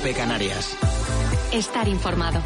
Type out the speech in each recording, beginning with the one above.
COPE Canarias. Estar informado.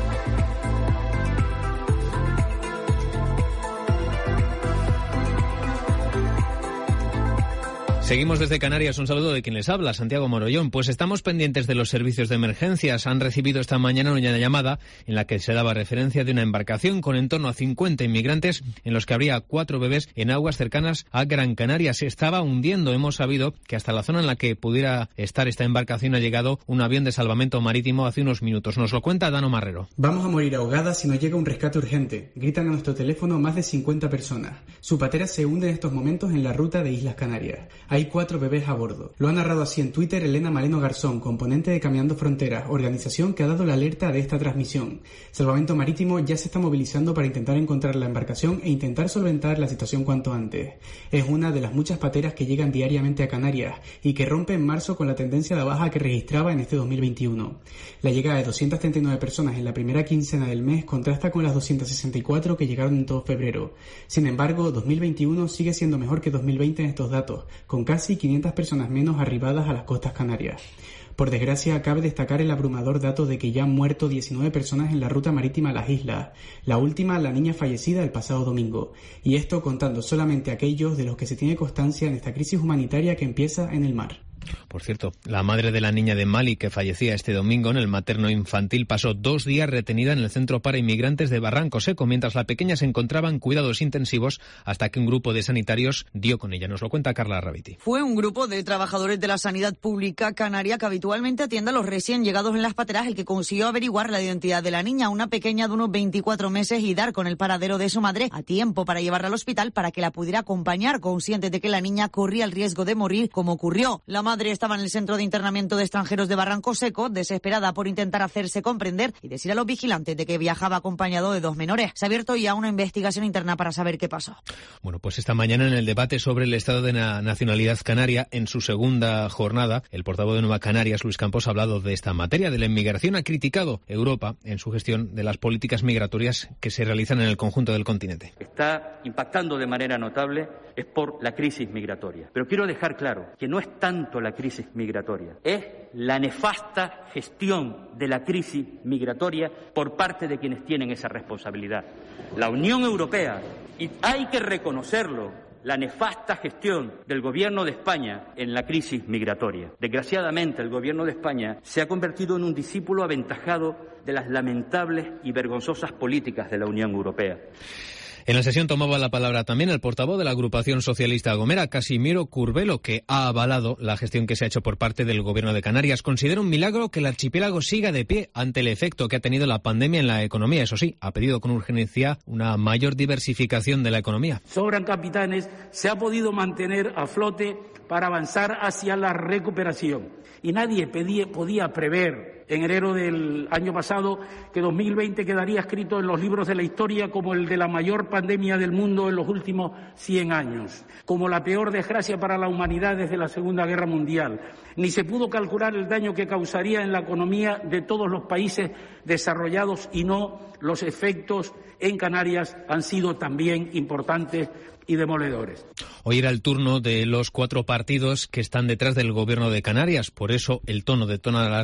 Seguimos desde Canarias, un saludo de quien les habla, Santiago Morollón. Pues estamos pendientes de los servicios de emergencias. Han recibido esta mañana una llamada en la que se daba referencia de una embarcación con en torno a 50 inmigrantes en los que habría 4 bebés en aguas cercanas a Gran Canaria. Se estaba hundiendo. Hemos sabido que hasta la zona en la que pudiera estar esta embarcación ha llegado un avión de salvamento marítimo hace unos minutos. Nos lo cuenta Dano Marrero. Vamos a morir ahogadas si no llega un rescate urgente. Gritan a nuestro teléfono más de 50 personas. Su patera se hunde en estos momentos en la ruta de Islas Canarias. Hay 4 bebés a bordo. Lo ha narrado así en Twitter Elena Maleno Garzón, componente de Caminando Fronteras, organización que ha dado la alerta de esta transmisión. Salvamento Marítimo ya se está movilizando para intentar encontrar la embarcación e intentar solventar la situación cuanto antes. Es una de las muchas pateras que llegan diariamente a Canarias y que rompe en marzo con la tendencia de baja que registraba en este 2021. La llegada de 239 personas en la primera quincena del mes contrasta con las 264 que llegaron en todo febrero. Sin embargo, 2021 sigue siendo mejor que 2020 en estos datos, con casi 500 personas menos arribadas a las costas canarias. Por desgracia, cabe destacar el abrumador dato de que ya han muerto 19 personas en la ruta marítima a las islas, la última la niña fallecida el pasado domingo, y esto contando solamente aquellos de los que se tiene constancia en esta crisis humanitaria que empieza en el mar. Por cierto, la madre de la niña de Mali que fallecía este domingo en el materno infantil pasó 2 días retenida en el centro para inmigrantes de Barranco Seco, mientras la pequeña se encontraba en cuidados intensivos hasta que un grupo de sanitarios dio con ella. Nos lo cuenta Carla Rabiti. Fue un grupo de trabajadores de la sanidad pública canaria que habitualmente atiende a los recién llegados en las pateras el que consiguió averiguar la identidad de la niña, una pequeña de unos 24 meses, y dar con el paradero de su madre a tiempo para llevarla al hospital para que la pudiera acompañar, consciente de que la niña corría el riesgo de morir como ocurrió. La madre estaba en el centro de internamiento de extranjeros de Barranco Seco, desesperada por intentar hacerse comprender y decir a los vigilantes de que viajaba acompañado de 2 menores. Se ha abierto ya una investigación interna para saber qué pasó. Bueno, pues esta mañana en el debate sobre el estado de la nacionalidad canaria, en su segunda jornada, el portavoz de Nueva Canarias, Luis Campos, ha hablado de esta materia, de la inmigración. Ha criticado Europa en su gestión de las políticas migratorias que se realizan en el conjunto del continente. Está impactando de manera notable es por la crisis migratoria. Pero quiero dejar claro que no es tanto la crisis migratoria, es la nefasta gestión de la crisis migratoria por parte de quienes tienen esa responsabilidad. La Unión Europea, y hay que reconocerlo, la nefasta gestión del Gobierno de España en la crisis migratoria. Desgraciadamente, el Gobierno de España se ha convertido en un discípulo aventajado de las lamentables y vergonzosas políticas de la Unión Europea. En la sesión tomaba la palabra también el portavoz de la agrupación socialista Gomera, Casimiro Curbelo, que ha avalado la gestión que se ha hecho por parte del Gobierno de Canarias. Considera un milagro que el archipiélago siga de pie ante el efecto que ha tenido la pandemia en la economía. Eso sí, ha pedido con urgencia una mayor diversificación de la economía. Sobran capitanes, se ha podido mantener a flote para avanzar hacia la recuperación. Y nadie podía prever en enero del año pasado que 2020 quedaría escrito en los libros de la historia como el de la mayor pandemia del mundo en los últimos 100 años, como la peor desgracia para la humanidad desde la Segunda Guerra Mundial. Ni se pudo calcular el daño que causaría en la economía de todos los países desarrollados, y no, los efectos en Canarias han sido también importantes y demoledores. Hoy era el turno de los 4 partidos que están detrás del Gobierno de Canarias. Por eso el tono de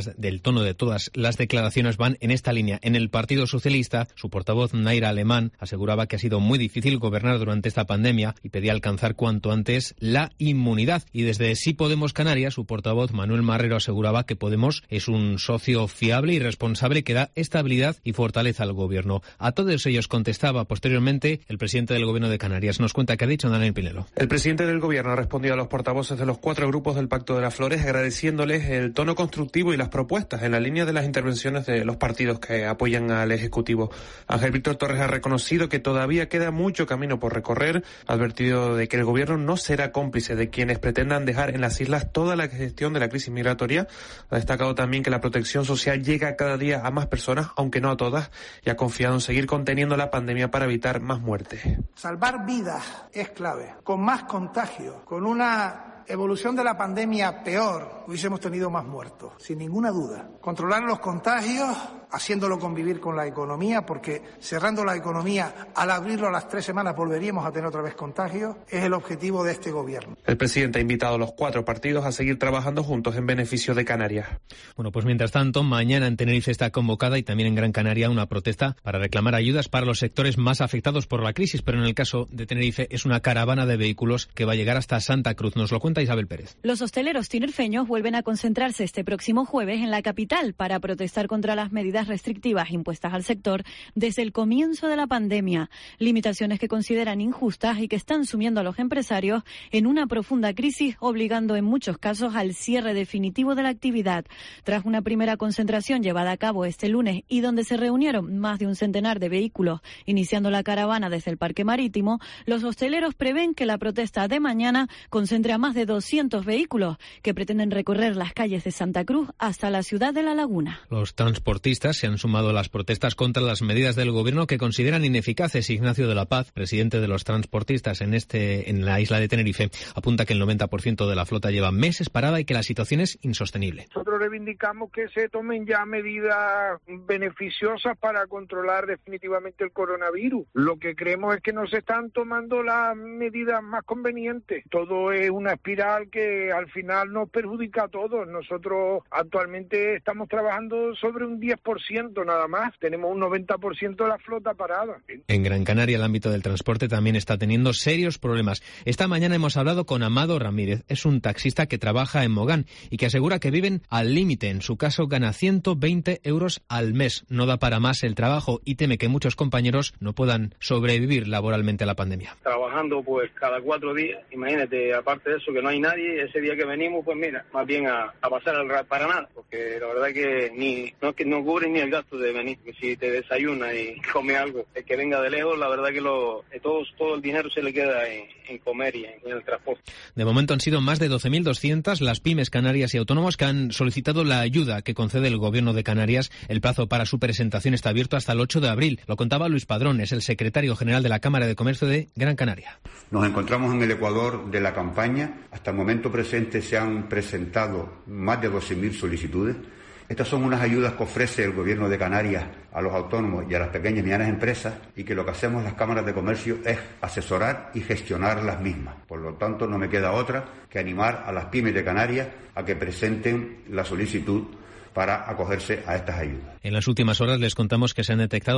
todas las declaraciones van en esta línea. En el Partido Socialista, su portavoz Naira Alemán aseguraba que ha sido muy difícil gobernar durante esta pandemia y pedía alcanzar cuanto antes la inmunidad. Y desde Sí Podemos Canarias, su portavoz Manuel Marrero aseguraba que Podemos es un socio fiable y responsable que da estabilidad y fortaleza al Gobierno. A todos ellos contestaba posteriormente el presidente del Gobierno de Canarias. Nos cuenta qué ha dicho Daniel Pinelo. El presidente del Gobierno ha respondido a los portavoces de los 4 grupos del Pacto de las Flores agradeciéndoles el tono constructivo y las propuestas en la línea de las intervenciones de los partidos que apoyan al Ejecutivo. Ángel Víctor Torres ha reconocido que todavía queda mucho camino por recorrer, ha advertido de que el Gobierno no será cómplice de quienes pretendan dejar en las islas toda la gestión de la crisis migratoria. Ha destacado también que la protección social llega cada día a más personas, aunque no a todas, y ha confiado en seguir conteniendo la pandemia para evitar más muertes. Salvar vidas es clave. Con más contagios, con una evolución de la pandemia peor, hubiésemos tenido más muertos, sin ninguna duda. Controlar los contagios haciéndolo convivir con la economía, porque cerrando la economía, al abrirlo a las 3 semanas volveríamos a tener otra vez contagios, es el objetivo de este gobierno. El presidente ha invitado a los 4 partidos a seguir trabajando juntos en beneficio de Canarias. Bueno, pues mientras tanto, mañana en Tenerife está convocada y también en Gran Canaria una protesta para reclamar ayudas para los sectores más afectados por la crisis, pero en el caso de Tenerife es una caravana de vehículos que va a llegar hasta Santa Cruz. Nos lo cuenta Isabel Pérez. Los hosteleros tinerfeños vuelven a concentrarse este próximo jueves en la capital para protestar contra las medidas restrictivas impuestas al sector desde el comienzo de la pandemia. Limitaciones que consideran injustas y que están sumiendo a los empresarios en una profunda crisis, obligando en muchos casos al cierre definitivo de la actividad. Tras una primera concentración llevada a cabo este lunes y donde se reunieron más de un centenar de vehículos iniciando la caravana desde el Parque Marítimo, los hosteleros prevén que la protesta de mañana concentre a más de 200 vehículos que pretenden recorrer las calles de Santa Cruz hasta la ciudad de La Laguna. Los transportistas se han sumado a las protestas contra las medidas del gobierno que consideran ineficaces. Ignacio de la Paz, presidente de los transportistas en la isla de Tenerife, apunta que el 90% de la flota lleva meses parada y que la situación es insostenible. Nosotros reivindicamos que se tomen ya medidas beneficiosas para controlar definitivamente el coronavirus. Lo que creemos es que no se están tomando las medidas más convenientes. Todo es una espiral que al final nos perjudica a todos. Nosotros actualmente estamos trabajando sobre un 10% nada más. Tenemos un 90% de la flota parada. En Gran Canaria el ámbito del transporte también está teniendo serios problemas. Esta mañana hemos hablado con Amado Ramírez. Es un taxista que trabaja en Mogán y que asegura que viven al límite. En su caso gana 120 euros al mes. No da para más el trabajo y teme que muchos compañeros no puedan sobrevivir laboralmente a la pandemia. Trabajando pues cada 4 días, imagínate, aparte de eso que no hay nadie, ese día que venimos pues mira, más bien a pasar al para nada, porque la verdad que no cubre ni el gasto de venir, porque si te desayunas y comes algo, el que venga de lejos, la verdad que todo el dinero se le queda en comer y en el transporte. De momento han sido más de 12.200 las pymes canarias y autónomos que han solicitado la ayuda que concede el Gobierno de Canarias. El plazo para su presentación está abierto hasta el 8 de abril. Lo contaba Luis Padrón, es el secretario general de la Cámara de Comercio de Gran Canaria. Nos encontramos en el ecuador de la campaña. Hasta el momento presente se han presentado más de 12.000 solicitudes. Estas son unas ayudas que ofrece el Gobierno de Canarias a los autónomos y a las pequeñas y medianas empresas, y que lo que hacemos en las cámaras de comercio es asesorar y gestionar las mismas. Por lo tanto, no me queda otra que animar a las pymes de Canarias a que presenten la solicitud para acogerse a estas ayudas. En las últimas horas les contamos que se han detectado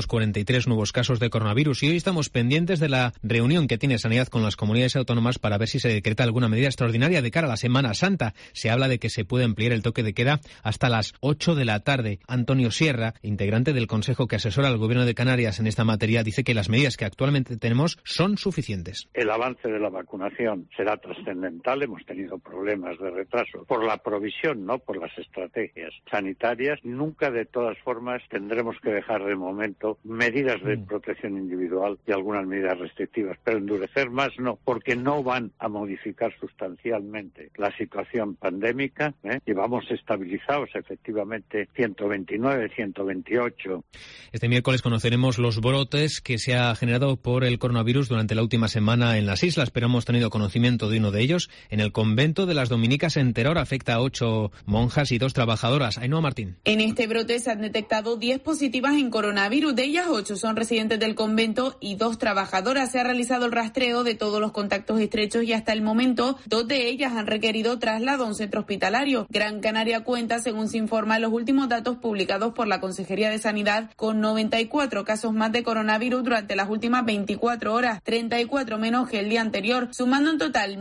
243 nuevos casos de coronavirus y hoy estamos pendientes de la reunión que tiene Sanidad con las comunidades autónomas para ver si se decreta alguna medida extraordinaria de cara a la Semana Santa. Se habla de que se puede ampliar el toque de queda hasta las 8 de la tarde. Antonio Sierra, integrante del Consejo que asesora al Gobierno de Canarias en esta materia, dice que las medidas que actualmente tenemos son suficientes. El avance de la vacunación será trascendental. Hemos tenido problemas de retraso por la provisión, no por las estrategias sanitarias. Nunca, de todas formas, tendremos que dejar de momento medidas de protección individual y algunas medidas restrictivas, pero endurecer más no, porque no van a modificar sustancialmente la situación pandémica. Llevamos estabilizados efectivamente 129, 128. Este miércoles conoceremos los brotes que se ha generado por el coronavirus durante la última semana en las islas, pero hemos tenido conocimiento de uno de ellos en el convento de las Dominicas en Teror. Afecta a 8 monjas y 2 trabajadoras. Ainhoa Martín. En este brote se han detectado 10 positivas en coronavirus. De ellas, 8 son residentes del convento y 2 trabajadoras. Se ha realizado el rastreo de todos los contactos estrechos y hasta el momento 2 de ellas han requerido traslado a un centro hospitalario. Gran Canaria cuenta, según se informa en los últimos datos publicados por la Consejería de Sanidad, con 94 casos más de coronavirus durante las últimas 24 horas, 34 menos que el día anterior, sumando en total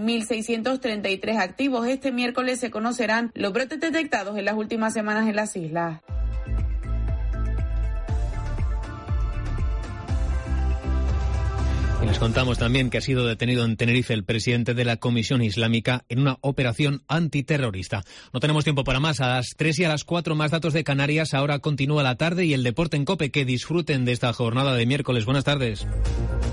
1.633 activos. Este miércoles se conocerán los brotes detectados en las últimas semanas en las islas. Y les contamos también que ha sido detenido en Tenerife el presidente de la Comisión Islámica en una operación antiterrorista. No tenemos tiempo para más. A las 3 y a las 4 más datos de Canarias. Ahora continúa la tarde y el deporte en COPE. Que disfruten de esta jornada de miércoles. Buenas tardes.